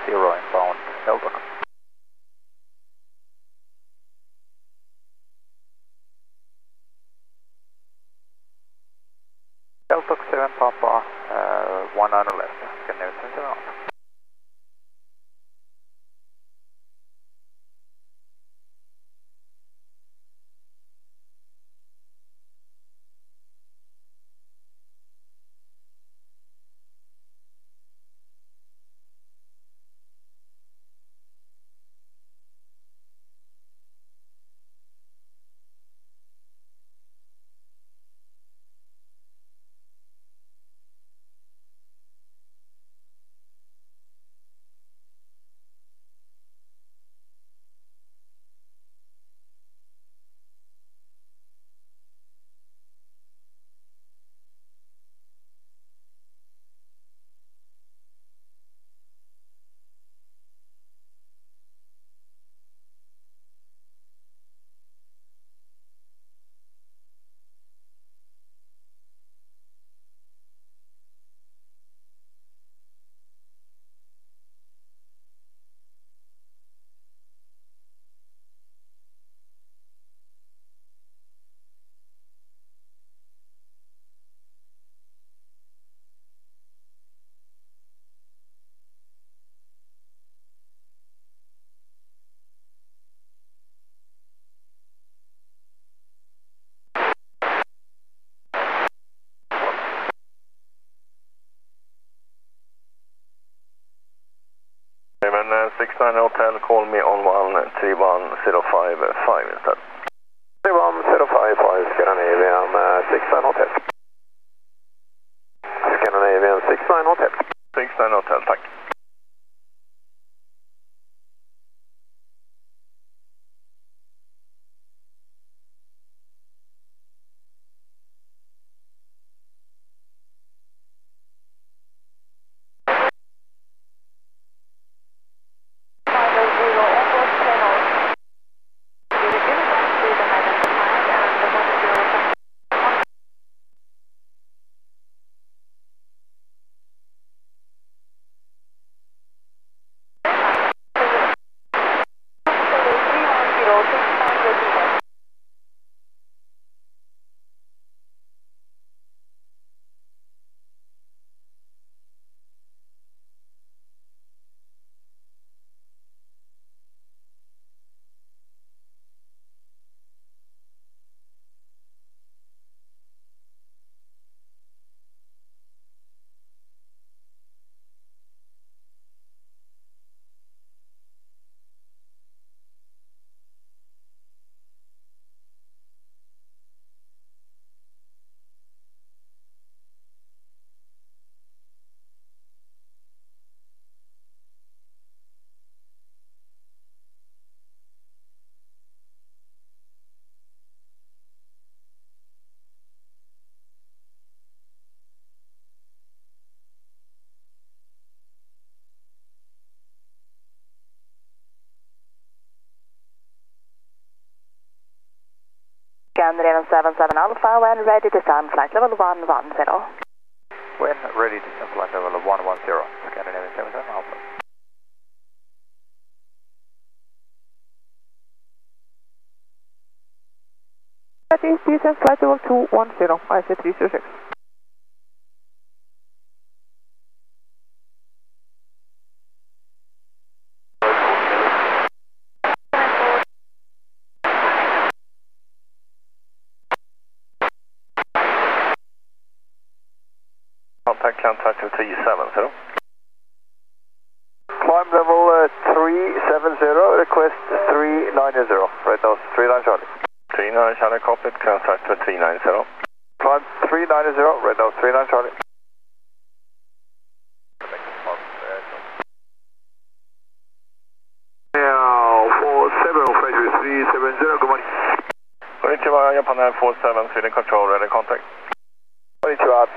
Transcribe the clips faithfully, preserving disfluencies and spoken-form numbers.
zero inbound Eldoc. Eldoc seven Papa, uh, one nine left, Scandinavian seven Alpha. Raymond uh, six nine Hotel, call me on one three one zero five five instead. three one zero five five, Scandinavian uh, six nine Hotel. Scandinavian six nine Hotel. six nine Hotel, tack. Scandinavian seven seven Alpha, when ready to descend flight level one one zero. When ready to descend flight level one one zero, Scandinavian seven seven Alpha. That is descent flight level two one zero, I C three zero six. Contact contact to three seven zero. Climb level uh, three seven zero, request three nine zero. Right now, three nine Charlie. three nine Charlie, copied, contact to three nine zero. Climb three nine zero, right now, three nine Charlie. Now, four seven, Frederick three seven zero, good morning. Konnichiwa, Japan Air four seven, Sweden Control, ready contact. Konnichiwa.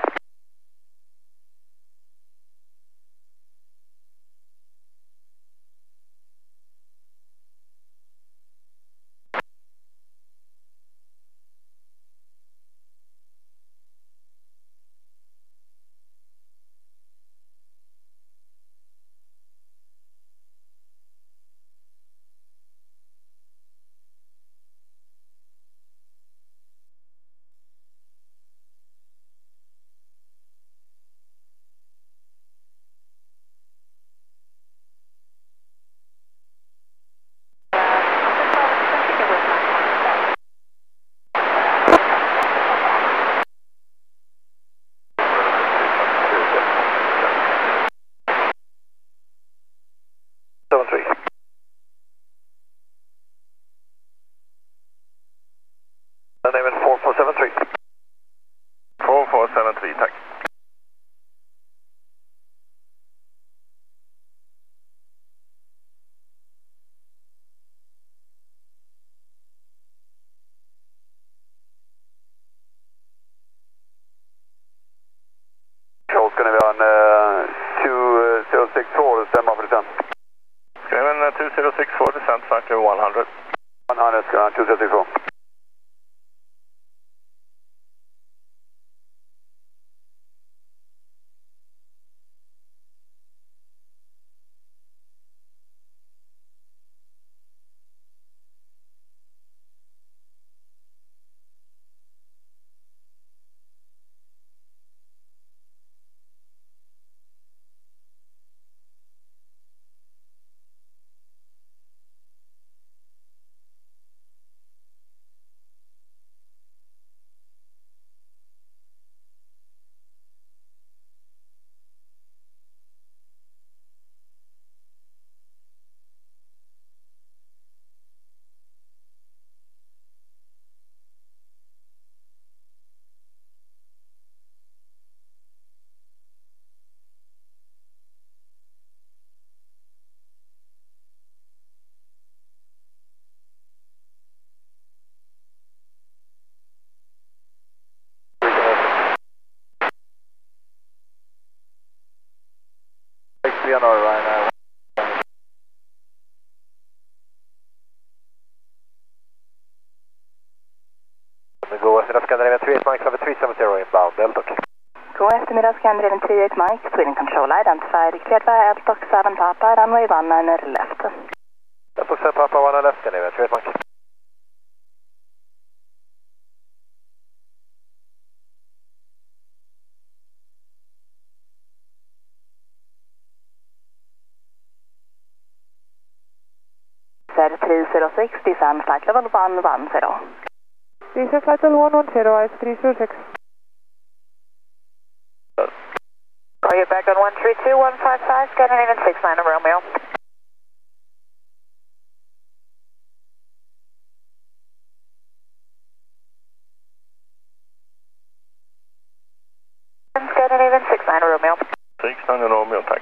seven three. And name is four four seven three. four four seven three, tack. Show ska ni ha en uh, two zero six four, stämma för descent. Skriven uh, two zero six four, descent flight to one hundred. one hundred ska ni ha two zero six four. P N R right now. God eftermiddag, Scandinavian three eight Mike, Flight three seven zero inbound, Delta. God eftermiddag, Scandinavian three eight Mike, Sweden Control, identified, cleared via Eltox seven Papa, runway one nine left. Eltox seven Papa, one nine left, Scandinavian three eight Mike. three zero six, descend flight level one one zero. Descend flight level one one zero, I S three zero six. Call you back on one three two one five five, Scandinavian six nine Romeo. Scandinavian six nine Romeo. six nine Romeo, tack.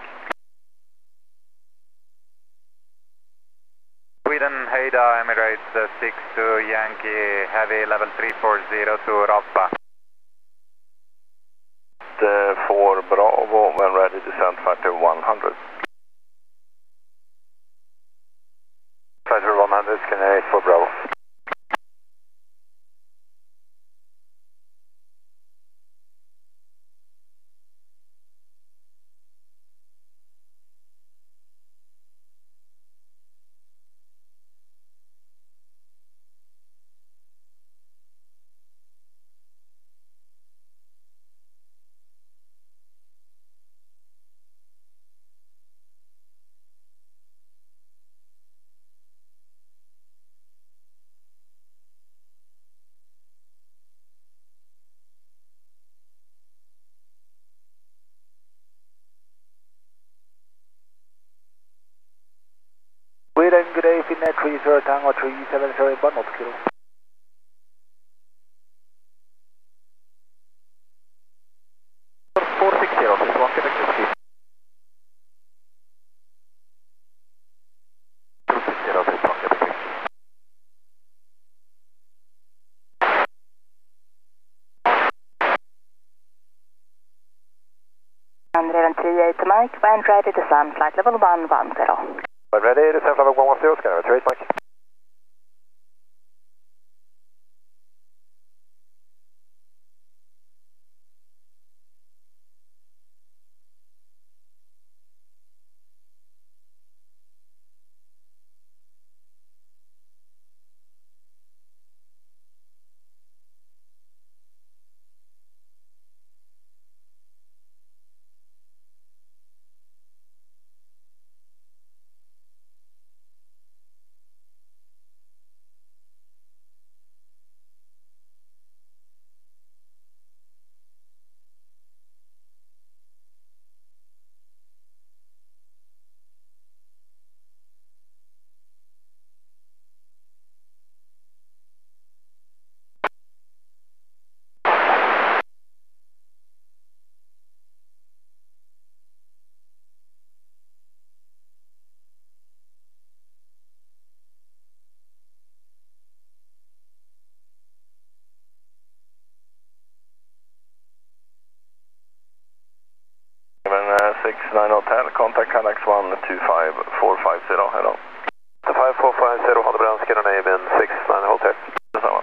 Sweden, Haida, Emirates uh, six to Yankee, heavy level three four zero to Rappa. Uh, for Bravo, when ready, descent flight to one hundred. Flight to one hundred, Scandinavian eight for Bravo. Sweden, good day, Finnair three zero Tango three seven zero one knots kilo. four six zero, this one Quebec Whiskey. two six zero, this one Quebec Whiskey. Scandinavian three eight Mike, when ready, descend flight level one one zero. When ready, descend flight level one one zero, Scandinavian three eight Mike. five zero, hello. five four five zero, ha det bra, Scandinavian six nine Hotel. Detsamma.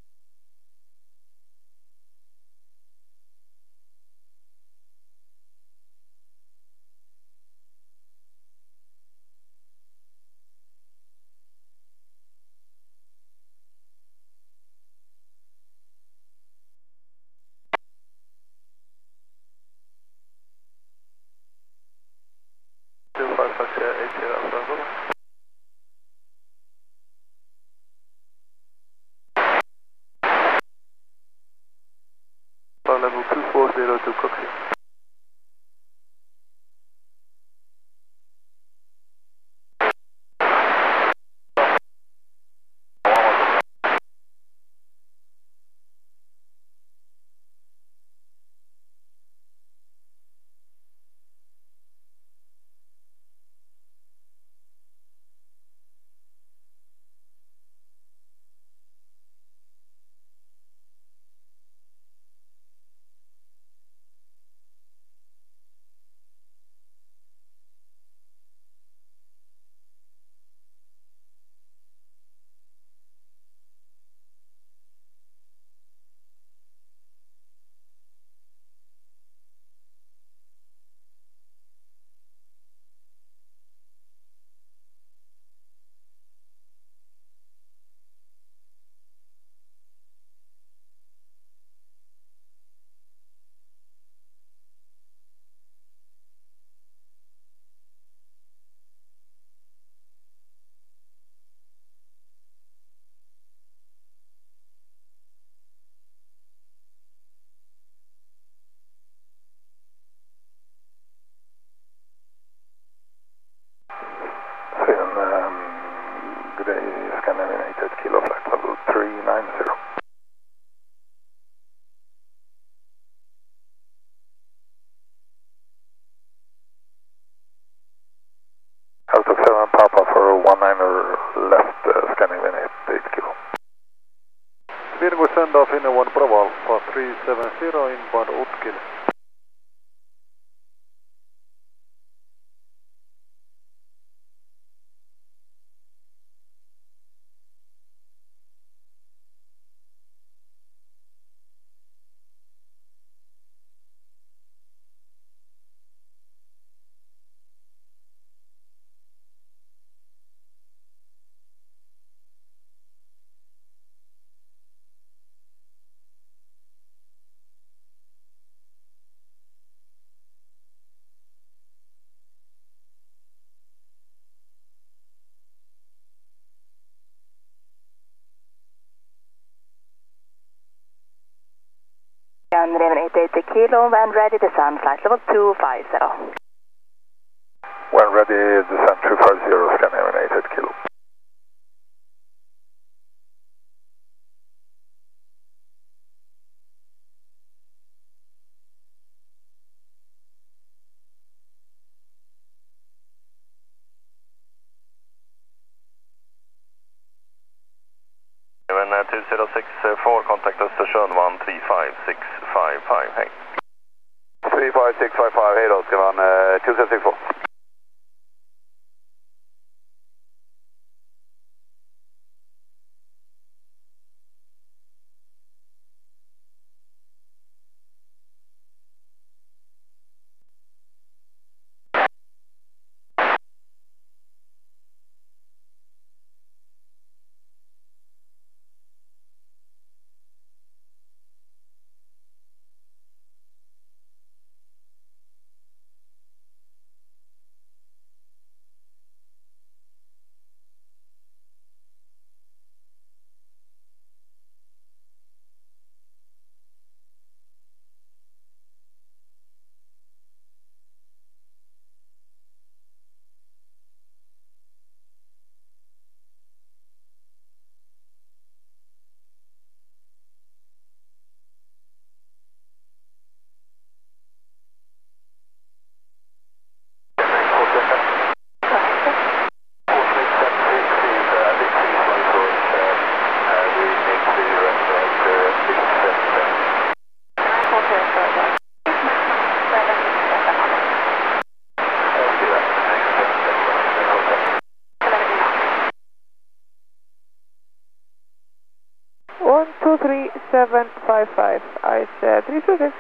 two five five zero eight zero, Alpha. Level two four zero to Coxie. Um, good day, Scandinavian eight eight Kilo flight level three nine zero. Alto seven Papa for one niner left, uh, Scandinavian eight eight Kilo. Virgo send off in one Bravo Alpha three seven zero inbound Utkil. Scandinavian eight eight Kilo, when ready, descend flight level two five zero. When ready, descend two five zero, Scandinavian eight eight Kilo. Även uh, two zero six four, contact Östersund one three five six five five, hej. three five six five five, hej då, ska man uh, two zero six four. one two three seven five five, ice uh, three two six.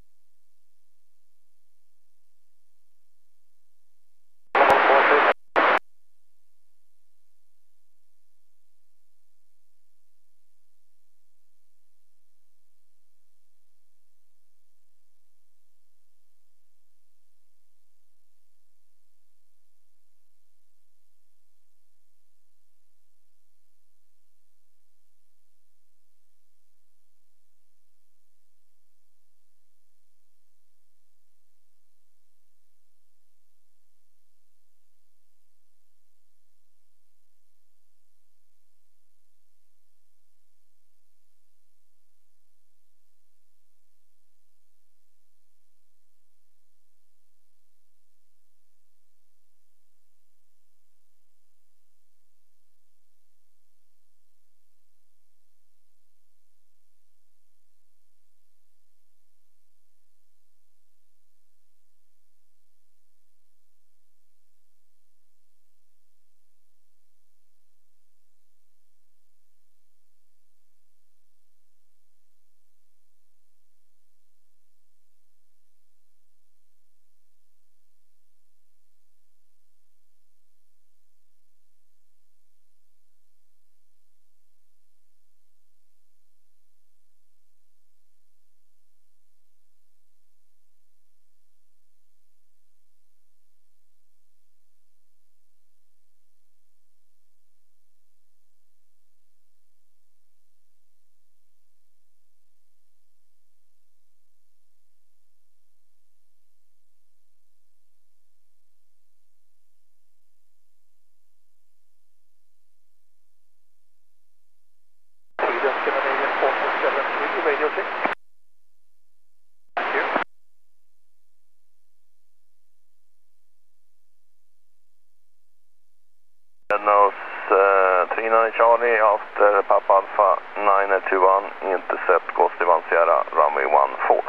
Charlie after Papa Alpha nine two one, intercept Ghost one Sierra, runway one four.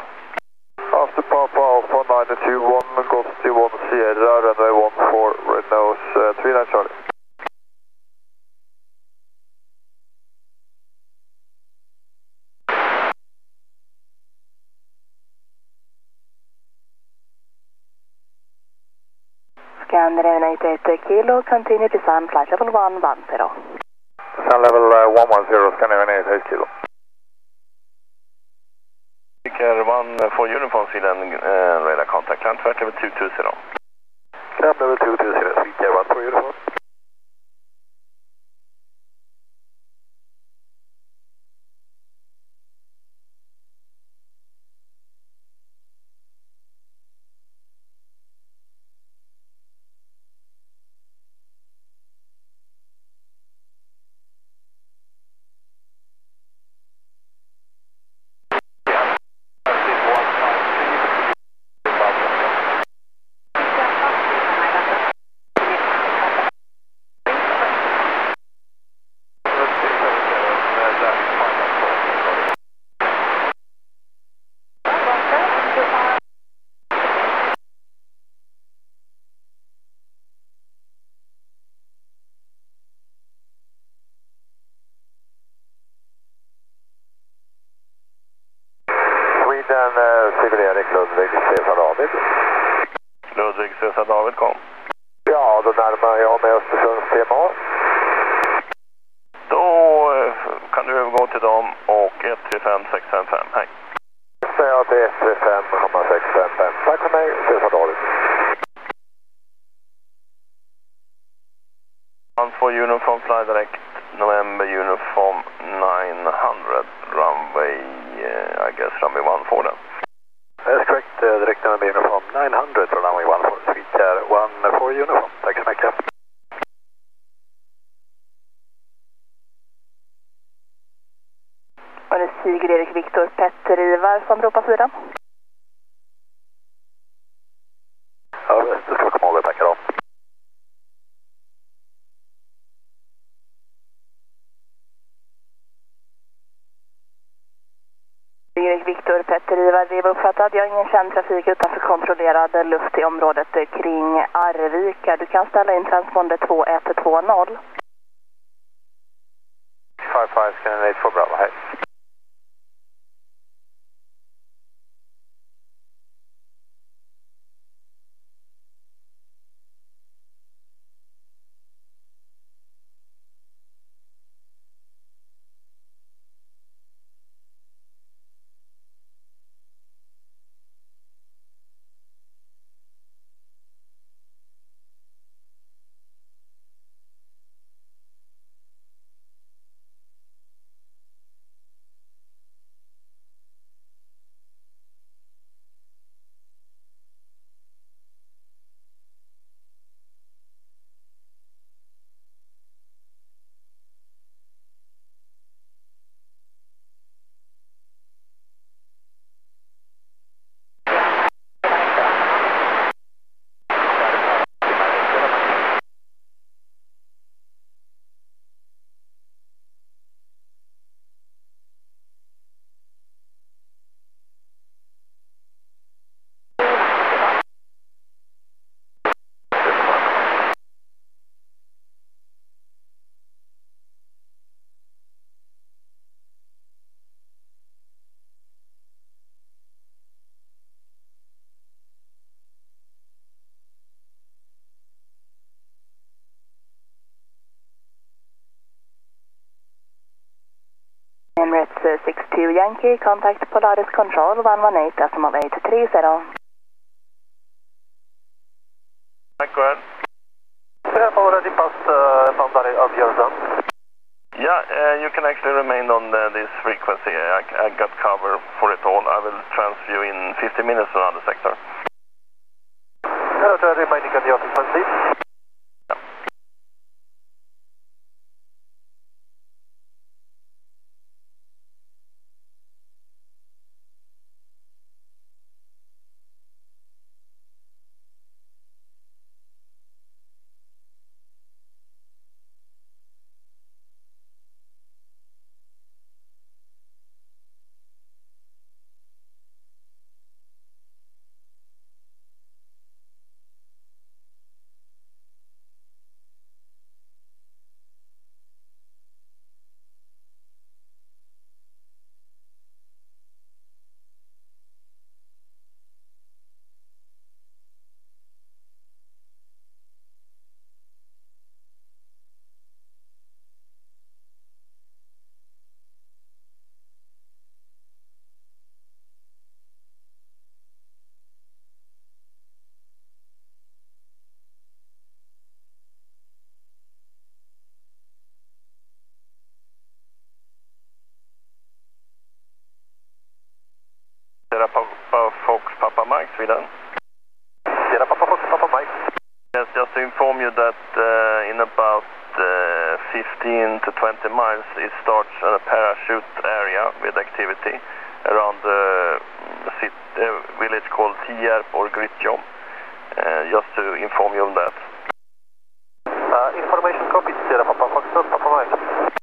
After Papa Alpha nine two one, Ghost one Sierra, runway one four, red nose uh, three nine Charlie. Scandinavian eighty-eight kilo, continue to Sun flight level one one zero. Sun level uh, one one zero, Scandinavian eighty-eight kilo. Take care one for uniform Zealand, uh, radar contact, climb to level two two zero. Climb level two two zero, take care one for uniform. Sweden, Civil Erik Ludvig, Cesar David. Ludvig, Cesar David, kom. Ja, då närmar jag mig Östersunds T M A. Då kan du övergå till dem och ett tre fem sex fem fem, hej. Säger jag till ett tre fem sex fem fem. Tack för mig, Cesar David. one for uniform fly direct, November uniform nine hundred, runway, uh, I guess runway one four then. That's correct, uh, direct November uniform nine hundred for runway one four, sweet air one four uniform. Tack så mycket. Och det är Sigurd Erik Viktor Petter Ivar som ropar fyra. Ja, det ska vi komma ihåg, tackar då. Erik Viktor Petter Ivar, det är uppfattat. Jag har ingen känd trafik utanför kontrollerad luft i området kring Arvika. Du kan ställa in transponder två ett två noll. fem fem Scandinavian eight four Bravo, hej. two Yankee, contact Polaris Control one one eight decimal eight three zero. Go ahead. We have already passed uh, boundary of your zone. Yeah, uh, you can actually remain on uh, this frequency. I, I got cover for it all. I will transfer you in fifty minutes to another sector. Hello, to remaining on the occupancy. Yeah. Sierra Papa Fox Papa Mike, Sweden. Sierra Papa Fox Papa Mike. Yes, just to inform you that uh, in about uh, fifteen to twenty miles it starts a parachute area with activity around the uh, uh, village called Tierp or Grytjom. Uh, just to inform you of that. Uh, information copied, Sierra Papa Fox Papa Mike.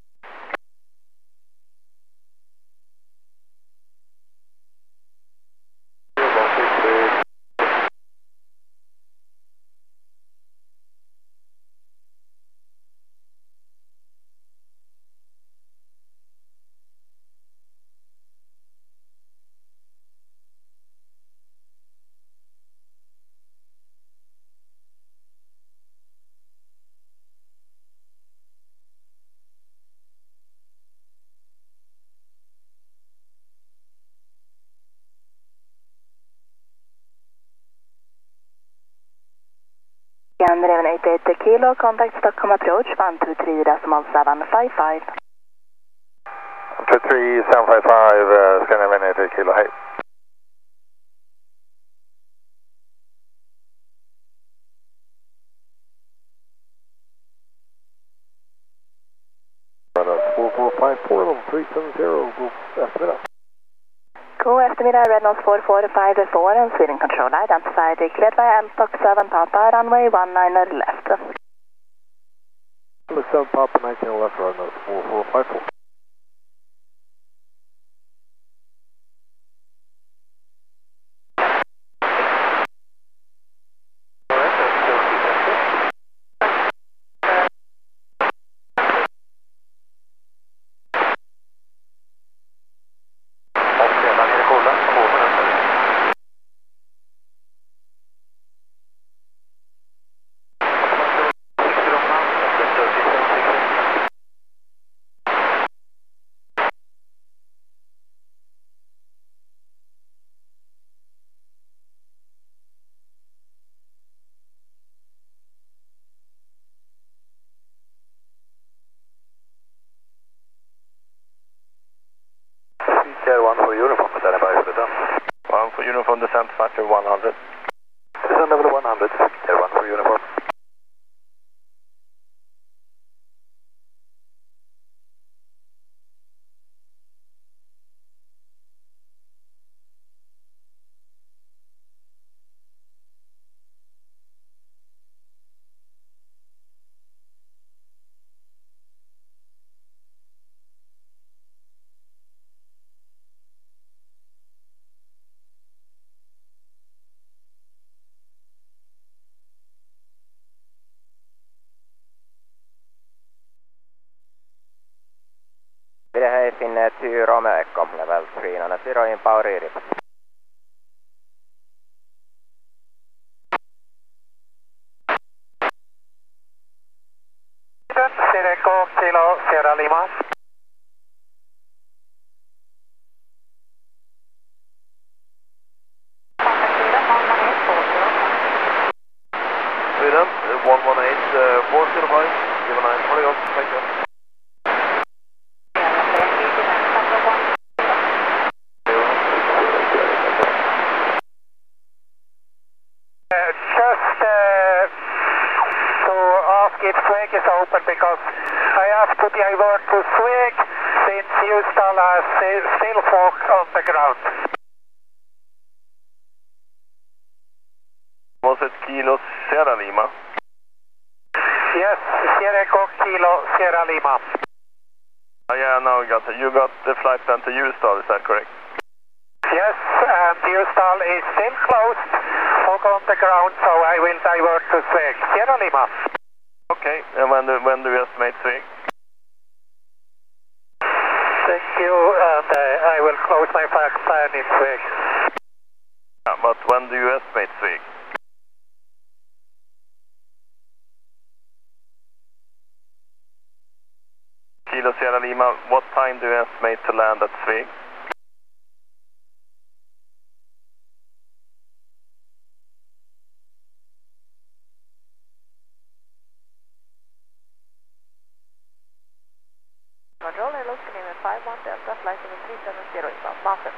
Gander eight eight kilo, contact Stockholm approach one two three decimal seven five five. one two three seven five five, uh, Scandinavian eight eight kilo, hey. four four five four, level three seven zero, go estimate up. Go estimate Red Nose four four five four and Sweden Control identified, cleared by Altox seven Papa, runway one niner left. Altox seven Papa, nineteen left, Red Nose four four five four. one for uniform, but then about the done. One for uniform, descent factor one hundred. Descent level one hundred, Tier one for uniform. Hey, Finnair two Romeo Echo, level three nine zero in power reading. Sierra Echo, Kilo, Sierra Lima. Lima nine, twenty on, thank you. Uh, just uh, to ask if Sweg is open because I have to divert to Sweg since Houston has still fog on the ground. Was it Kilo Sierra Lima? Yes, Sierra Echo Kilo Sierra Lima. Oh, yeah, now we got it. You got the flight plan to Houston, is that correct? Yes, and Houston is still closed, fog on the ground, so I will divert to Sweg. Sierra Lima. Okay, and when do, when do you estimate Sweg? Thank you, and uh, I will close my flight plan in Sweg. Yeah, but when do you estimate Sweg? Kilo Sierra Lima, what time do you estimate to land at Sweg? Control, hello, Canadian five one Delta, flight seven three seven zero inbound, master.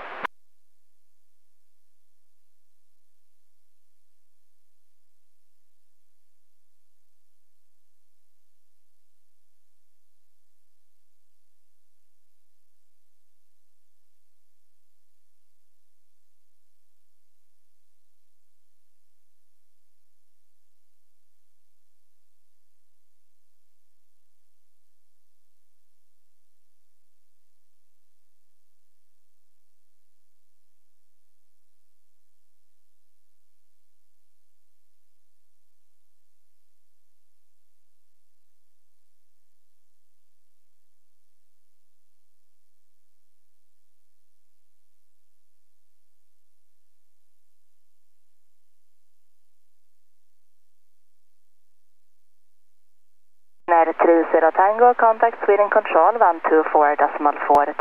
United three zero Tango, contact Sweden Control one two four decimal four